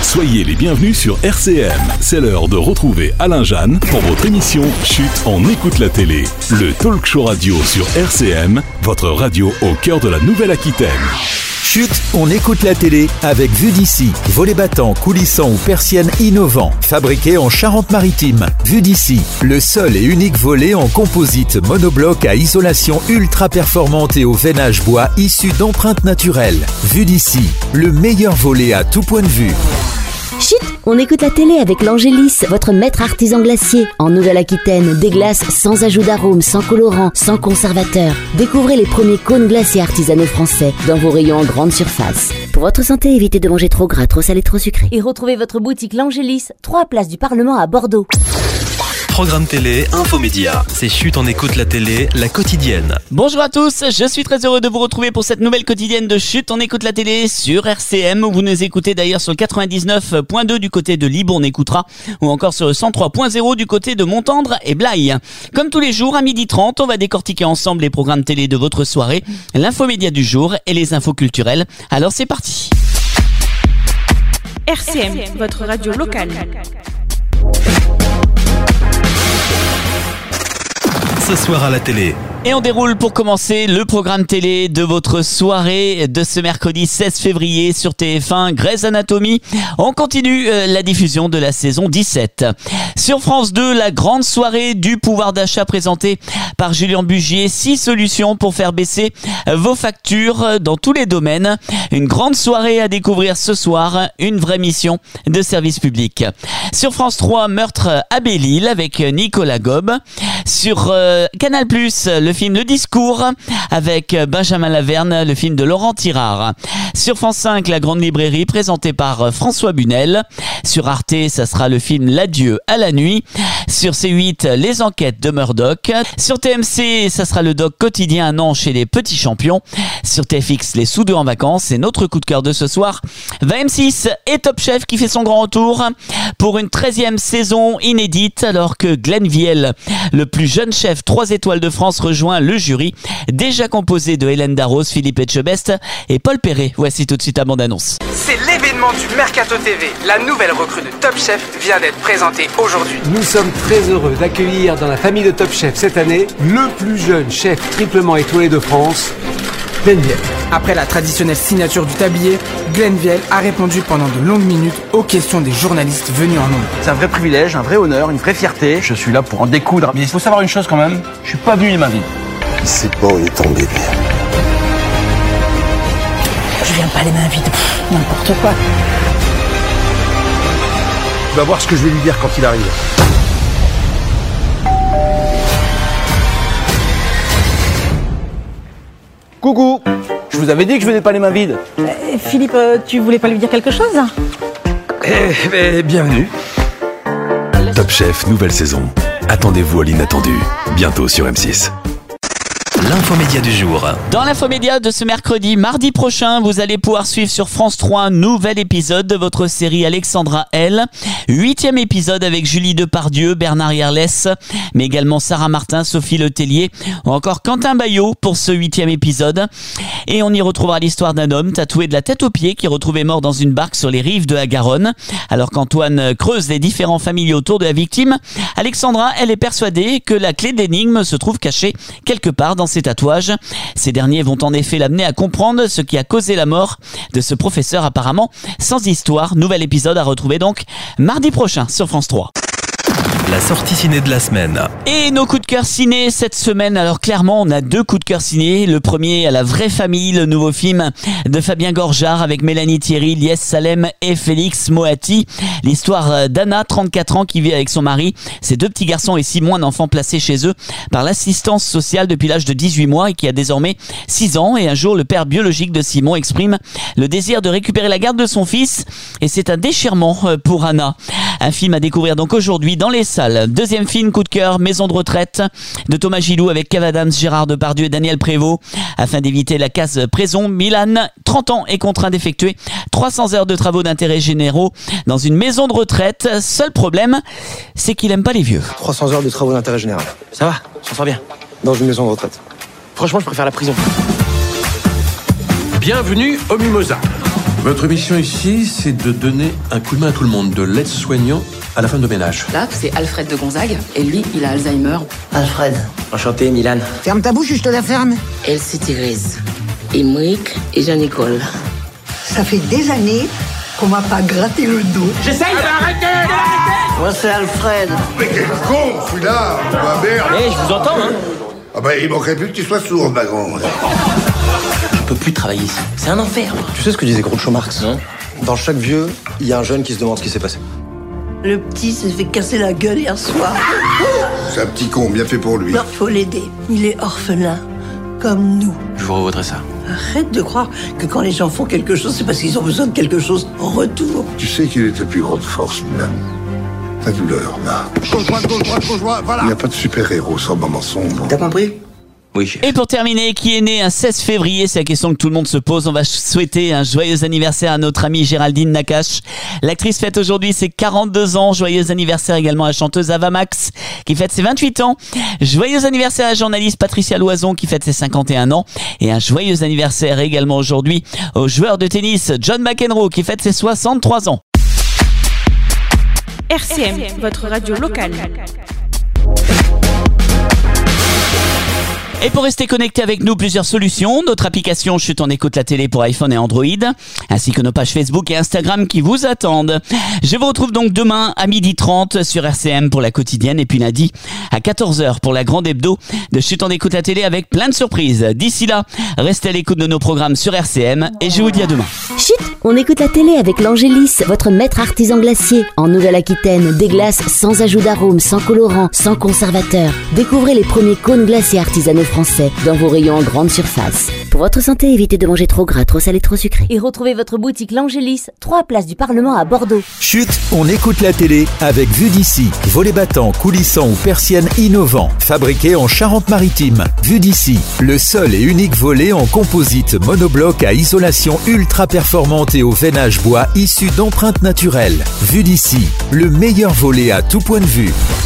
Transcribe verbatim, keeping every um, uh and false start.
Soyez les bienvenus sur R C M. C'est l'heure de retrouver Alain Jeanne pour votre émission Chut, on écoute la télé. Le talk show radio sur R C M, votre radio au cœur de la Nouvelle-Aquitaine. Chut, on écoute la télé avec Vue d'ici. Volets battants, coulissants ou persiennes innovants. Fabriqués en Charente-Maritime. Vue d'ici, le seul et unique volet en composite monobloc à isolation ultra performante et au veinage bois issu d'empreintes naturelles. Vue d'ici, le meilleur volet à tout point de vue. Chut, on écoute la télé avec l'Angélis, votre maître artisan glacier. En Nouvelle-Aquitaine, des glaces sans ajout d'arôme, sans colorant, sans conservateur. Découvrez les premiers cônes glaciers artisanaux français dans vos rayons en grande surface. Pour votre santé, évitez de manger trop gras, trop salé, trop sucré. Et retrouvez votre boutique l'Angélis, trois places du Parlement à Bordeaux. Programme télé, Infomédia. C'est Chut, on écoute la télé, la quotidienne. Bonjour à tous, je suis très heureux de vous retrouver pour cette nouvelle quotidienne de Chut, on écoute la télé sur R C M. Vous nous écoutez d'ailleurs sur le quatre-vingt-dix-neuf point deux du côté de Libourne on écoutera, ou encore sur le cent trois point zéro du côté de Montendre et Blaye. Comme tous les jours, à midi trente, on va décortiquer ensemble les programmes télé de votre soirée, l'infomédia du jour et les infos culturelles. Alors c'est parti. R C M, votre radio locale. Ce soir à la télé. Et on déroule pour commencer le programme télé de votre soirée de ce mercredi seize février sur T F un, Grey's Anatomy. On continue euh, la diffusion de la saison dix-sept. Sur France deux, la grande soirée du pouvoir d'achat présentée par Julien Bugier. Six solutions pour faire baisser vos factures dans tous les domaines. Une grande soirée à découvrir ce soir, une vraie mission de service public. Sur France trois, Meurtre à Belle-Île avec Nicolas Gobe. Sur euh, Canal plus, le film Le Discours avec Benjamin Laverne, le film de Laurent Tirard. Sur France cinq, La Grande Librairie présenté par François Bunel. Sur Arte, ça sera le film L'Adieu à la nuit. Sur C huit, Les Enquêtes de Murdoch. Sur T M C, ça sera le doc quotidien Un an chez les petits champions. Sur T F X, Les Soudeux en vacances. C'est notre coup de cœur de ce soir. vingt M six et Top Chef qui fait son grand retour pour une treizième saison inédite alors que Glenn Viel, le plus jeune chef trois étoiles de France, rejoint le jury, déjà composé de Hélène Darroze, Philippe Etchebest et Paul Perret. Voici tout de suite la bande-annonce. C'est l'événement du Mercato T V. La nouvelle recrue de Top Chef vient d'être présentée aujourd'hui. Nous sommes très heureux d'accueillir dans la famille de Top Chef cette année le plus jeune chef triplement étoilé de France, Glenn Viel. Après la traditionnelle signature du tablier, Glenn Viel a répondu pendant de longues minutes aux questions des journalistes venus en nombre. C'est un vrai privilège, un vrai honneur, une vraie fierté. Je suis là pour en découdre. Mais il faut savoir une chose quand même, je suis pas venu de ma vie. Il sait pas où il est tombé, lui. Je viens pas les mains vides, pff, n'importe quoi. Tu vas voir ce que je vais lui dire quand il arrive. Coucou. Je vous avais dit que je venais pas les mains vides. Euh, Philippe, euh, tu voulais pas lui dire quelque chose ? Eh, eh, bienvenue. Top Chef, nouvelle saison. Attendez-vous à l'inattendu. Bientôt sur M six. L'infomédia du jour. Dans l'infomédia de ce mercredi, mardi prochain, vous allez pouvoir suivre sur France trois un nouvel épisode de votre série Alexandra L. Huitième épisode avec Julie Depardieu, Bernard Yerlès, mais également Sarah Martin, Sophie Letellier ou encore Quentin Baillot pour ce huitième épisode. Et on y retrouvera l'histoire d'un homme tatoué de la tête aux pieds qui est retrouvé mort dans une barque sur les rives de la Garonne. Alors qu'Antoine creuse les différents familles autour de la victime, Alexandra, elle est persuadée que la clé d'énigme se trouve cachée quelque part dans ses tatouages. Ces derniers vont en effet l'amener à comprendre ce qui a causé la mort de ce professeur apparemment sans histoire. Nouvel épisode à retrouver donc mardi prochain sur France trois. La sortie ciné de la semaine. Et nos coups de cœur ciné cette semaine. Alors clairement, on a deux coups de cœur ciné. Le premier, à La Vraie Famille, le nouveau film de Fabien Gorjard avec Mélanie Thierry, Lies Salem et Félix Moati. L'histoire d'Anna, trente-quatre ans, qui vit avec son mari, ses deux petits garçons et Simon, un enfant placé chez eux par l'assistance sociale depuis l'âge de dix-huit mois et qui a désormais six ans. Et un jour, le père biologique de Simon exprime le désir de récupérer la garde de son fils. Et c'est un déchirement pour Anna. Un film à découvrir donc aujourd'hui dans les salles. Deuxième film, coup de cœur, Maison de retraite de Thomas Gilou avec Kev Adams, Gérard Depardieu et Daniel Prévost. Afin d'éviter la case prison, Milan, trente ans, est contraint d'effectuer trois cents heures de travaux d'intérêt généraux dans une maison de retraite. Seul problème, c'est qu'il aime pas les vieux. trois cents heures de travaux d'intérêt général. Ça va, ça sort bien. Dans une maison de retraite. Franchement, je préfère la prison. Bienvenue au Mimosa. Votre mission ici, c'est de donner un coup de main à tout le monde, de l'aide-soignant à la femme de ménage. Là, c'est Alfred de Gonzague, et lui, il a Alzheimer. Alfred, enchanté, Milan. Ferme ta bouche, je te la ferme. Elsie Thérèse, Émeric et Jean-Nicole. Ça fait des années qu'on m'a pas gratté le dos. J'essaye ah bah arrêtez, arrêtez. Moi, c'est Alfred. Mais quel con, celui-là. Ma mère. Eh, hey, je vous entends, hein. Ah bah, il manquerait plus que tu sois sourd, ma grande. Je peux plus travailler ici. C'est un enfer. Tu sais ce que disait Groucho Marx, non? Dans chaque vieux, il y a un jeune qui se demande ce qui s'est passé. Le petit s'est fait casser la gueule hier soir. C'est un petit con, bien fait pour lui. Non, faut l'aider. Il est orphelin, comme nous. Je vous revaudrai ça. Arrête de croire que quand les gens font quelque chose, c'est parce qu'ils ont besoin de quelque chose en retour. Tu sais qu'il est ta plus grande force, Milan. Ta douleur, là. Gauche, droite, gauche, droite, gauche, droite, voilà. Il n'y a pas de super-héros sans moment sombre. T'as compris? Oui, chef. Et pour terminer, qui est né un seize février? C'est la question que tout le monde se pose. On va souhaiter un joyeux anniversaire à notre amie Géraldine Nakache. L'actrice fête aujourd'hui ses quarante-deux ans. Joyeux anniversaire également à la chanteuse Ava Max qui fête ses vingt-huit ans. Joyeux anniversaire à la journaliste Patricia Loison qui fête ses cinquante et un ans. Et un joyeux anniversaire également aujourd'hui au joueur de tennis John McEnroe qui fête ses soixante-trois ans. R C M, votre radio locale. Et pour rester connecté avec nous, plusieurs solutions. Notre application Chut on écoute la télé pour iPhone et Android, ainsi que nos pages Facebook et Instagram qui vous attendent. Je vous retrouve donc demain à midi trente sur R C M pour la quotidienne et puis lundi à quatorze heures pour la grande hebdo de Chut on écoute la télé avec plein de surprises. D'ici là, restez à l'écoute de nos programmes sur R C M et je vous dis à demain. Chut, on écoute la télé avec l'Angélis, votre maître artisan glacier. En Nouvelle-Aquitaine, des glaces sans ajout d'arôme, sans colorant, sans conservateur. Découvrez les premiers cônes glaciers artisanaux français dans vos rayons en grande surface. Pour votre santé, évitez de manger trop gras, trop salé, trop sucré. Et retrouvez votre boutique L'Angélis, trois places du Parlement à Bordeaux. Chut, on écoute la télé avec Vue d'ici. Volets battants, coulissants ou persiennes innovants. Fabriqués en Charente-Maritime. Vue d'ici, le seul et unique volet en composite monobloc à isolation ultra performante et au veinage bois issu d'empreintes naturelles. Vue d'ici, le meilleur volet à tout point de vue.